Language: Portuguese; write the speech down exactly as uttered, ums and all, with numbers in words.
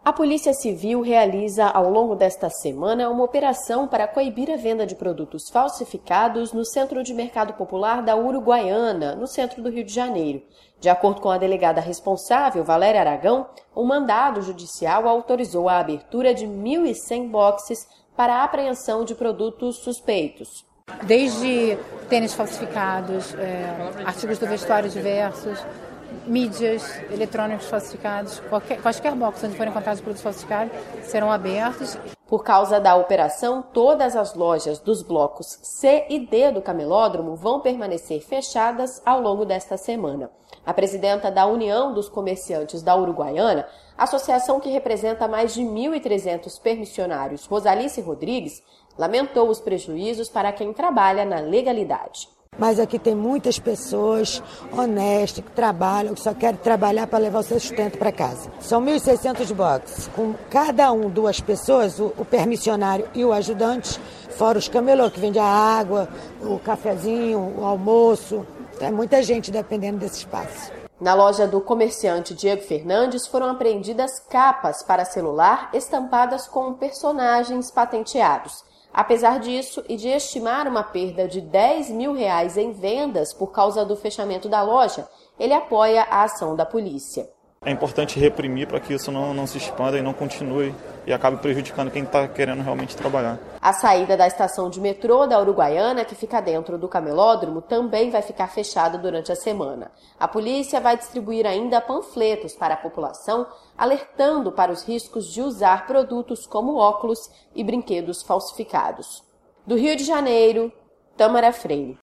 A Polícia Civil realiza ao longo desta semana uma operação para coibir a venda de produtos falsificados no Centro de Mercado Popular da Uruguaiana, no centro do Rio de Janeiro. De acordo com a delegada responsável, Valéria Aragão, o mandado judicial autorizou a abertura de mil e cem boxes para a apreensão de produtos suspeitos. Desde tênis falsificados, é, artigos do vestuário diversos, mídias, eletrônicos falsificados, qualquer, quaisquer box onde forem encontrados produtos falsificados serão abertos. Por causa da operação, todas as lojas dos blocos C e D do Camelódromo vão permanecer fechadas ao longo desta semana. A presidenta da União dos Comerciantes da Uruguaiana, associação que representa mais de mil e trezentos permissionários, Rosalice Rodrigues, lamentou os prejuízos para quem trabalha na legalidade. Mas aqui tem muitas pessoas honestas que trabalham, que só querem trabalhar para levar o seu sustento para casa. São mil e seiscentos boxes, com cada um, duas pessoas, o, o permissionário e o ajudante, fora os camelô, que vende a água, o cafezinho, o almoço. É muita gente dependendo desse espaço. Na loja do comerciante Diego Fernandes foram apreendidas capas para celular estampadas com personagens patenteados. Apesar disso e de estimar uma perda de dez mil reais em vendas por causa do fechamento da loja, ele apoia a ação da polícia. É importante reprimir para que isso não, não se expanda e não continue e acabe prejudicando quem está querendo realmente trabalhar. A saída da estação de metrô da Uruguaiana, que fica dentro do Camelódromo, também vai ficar fechada durante a semana. A polícia vai distribuir ainda panfletos para a população, alertando para os riscos de usar produtos como óculos e brinquedos falsificados. Do Rio de Janeiro, Tamara Freire.